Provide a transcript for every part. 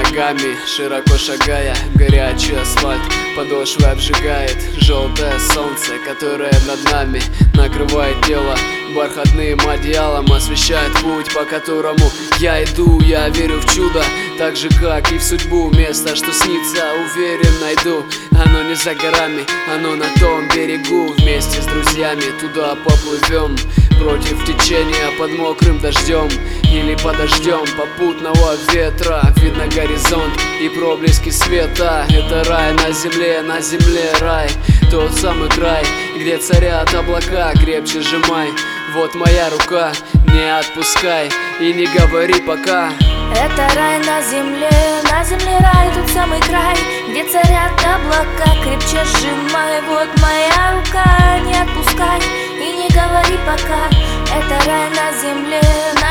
шагами, широко шагая, горячий асфальт подошвы обжигает. Желтое солнце, которое над нами накрывает тело бархатным одеялом, освещает путь, по которому я иду. Я верю в чудо, так же как и в судьбу. Место, что снится, уверен, найду. Оно не за горами, оно на том берегу. Вместе с друзьями туда поплывем, против течения, под мокрым дождем или под дождем попутного ветра. Видно горизонт и проблески света. Это рай на земле рай. Тот самый край, где царят облака. Крепче сжимай, вот моя рука, не отпускай и не говори пока. Это рай на земле рай, тот самый край, где царят облака. Крепче сжимай, вот моя рука, не отпускай и не говори пока. Это рай на земле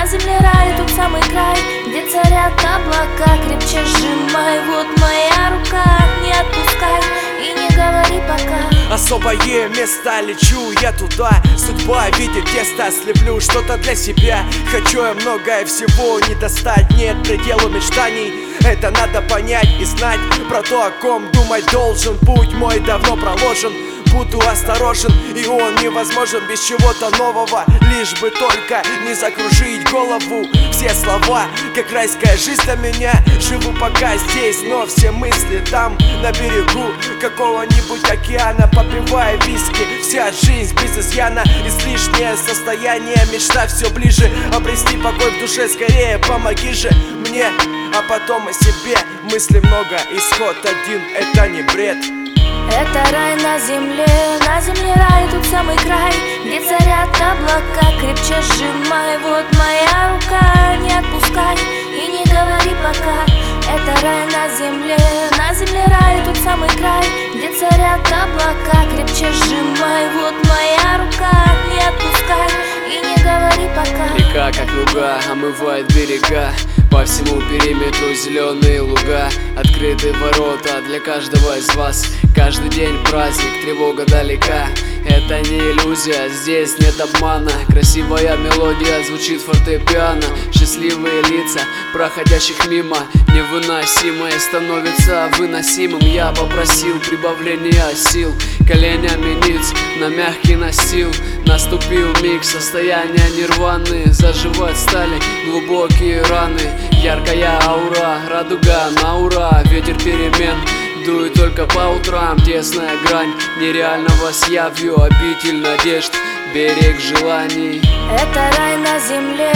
рай, тот самый край, где царят облака. Крепче сжимай, вот моя рука, не отпускай и не говори пока. Особое место лечу я туда, судьба видит тесто, слеплю что-то для себя. Хочу я многое всего не достать, нет пределу мечтаний. Это надо понять и знать, про то, о ком думать должен. Путь мой давно проложен, буду осторожен, и он невозможен без чего-то нового. Лишь бы только не закружить голову. Все слова, как райская жизнь для меня. Живу пока здесь, но все мысли там, на берегу какого-нибудь океана. Попивая виски, вся жизнь без изъяна. Излишнее состояние, мечта все ближе. Обрести покой в душе скорее, помоги же мне, а потом о себе. Мысли много, исход один, это не бред. Это рай на земле рай, тот самый край, где царят облака. Крепче сжимай, вот моя рука, не отпускай и не говори пока. Это рай на земле рай, тот самый край, где царят облака. Крепче сжимай, вот моя рука, не отпускай и не говори пока. Река, как луга, омывает берега. По всему периметру зеленые луга. Открыты ворота для каждого из вас. Каждый день праздник, тревога далека. Это не иллюзия, здесь нет обмана. Красивая мелодия, звучит фортепиано. Счастливые лица проходящих мимо. Невыносимое становится выносимым. Я попросил прибавления сил. Коленями ниц на мягкий настил. Наступил миг состояния нирваны. Заживать стали глубокие раны. Яркая аура, радуга на ура. Ветер перемен дует только по утрам. Тесная грань нереального с явью. Обитель надежд, берег желаний. Это рай на земле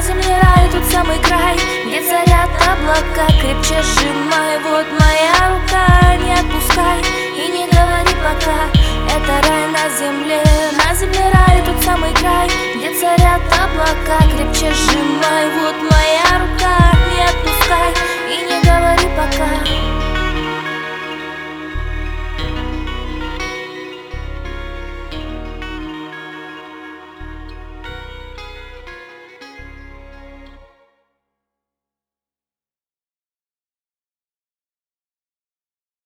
рай, тот самый край, где царят облака. Крепче сжимай, вот моя рука, не отпускай и не говори пока. Это рай на земле рай, тот самый край, где царят облака. Крепче сжимай, вот моя рука.